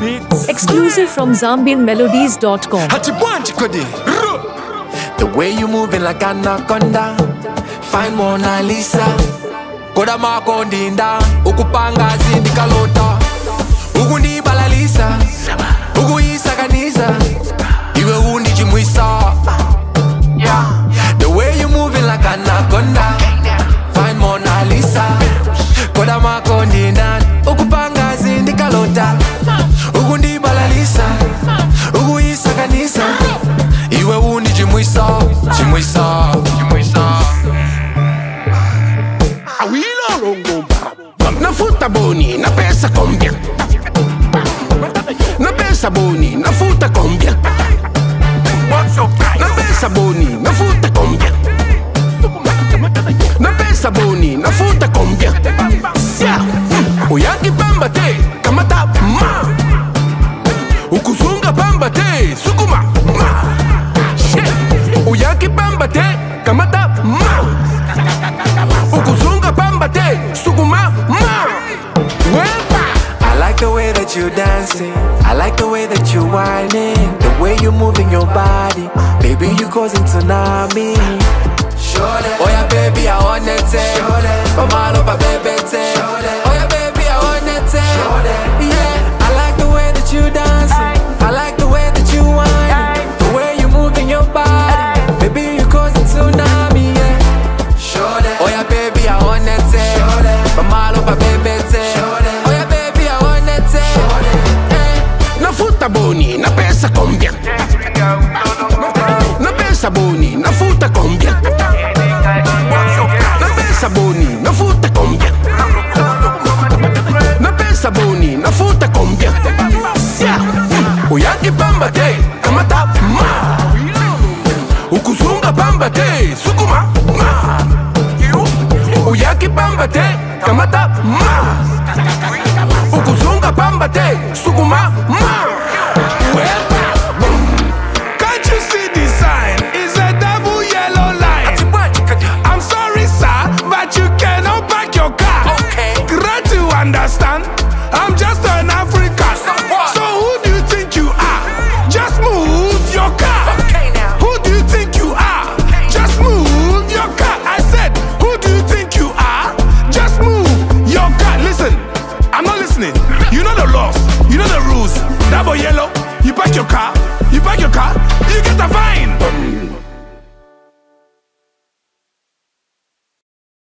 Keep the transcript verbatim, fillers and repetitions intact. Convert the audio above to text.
Exclusive from Zambian Melodies dot com. The way you moving like anaconda, fine Mona Lisa. Koda mako ndinda, ukupanga zindi kalota. Ukundi balalisa, ukuisa kanisa. Iwe undi jimwisa. The way you moving like anaconda, fine Mona Lisa. Koda mako ndinda, ukupanga zindi kalota. Ukundi balalisa, ukuisa kanisa. Iwe undi jimwisa, jimwisa, jimwisa. Awilo rongomba, na futa boni, na pesa combia. Na pesa boni, na futa combia. Na pesa boni, na futa combia. Na pesa boni, na futa combia. Sia, uyaki pamba te, kamata ma. Ukuzunga pamba te, sukuma ma. Uyaki pamba te, kamata ma. Ukuzunga pamba te, sukuma ma. I like the way that you dancing, I like the way that you whining, the way you moving your body, baby you causing tsunami. Oh yeah baby I want it, Pamalo pa baby te. Oh yeah baby I want it, yeah. I like the way that you dancing, I like the way that you whining, the way you moving your body, baby you causing tsunami, yeah. Oh yeah baby I want it, Pamalo pa baby te. Oh yeah baby I want it, na futa boni, na pesa combia. Na pesa boni, na futa combia. Na pesa boni, na futa combia. Na pesa boni, na futa combia. Sia, uyaki pamba te, kamata ma. Ukuzunga pamba te, sukuma ma. Uyaki pamba te, kamata ma. Ukuzunga pamba te, sukuma ma.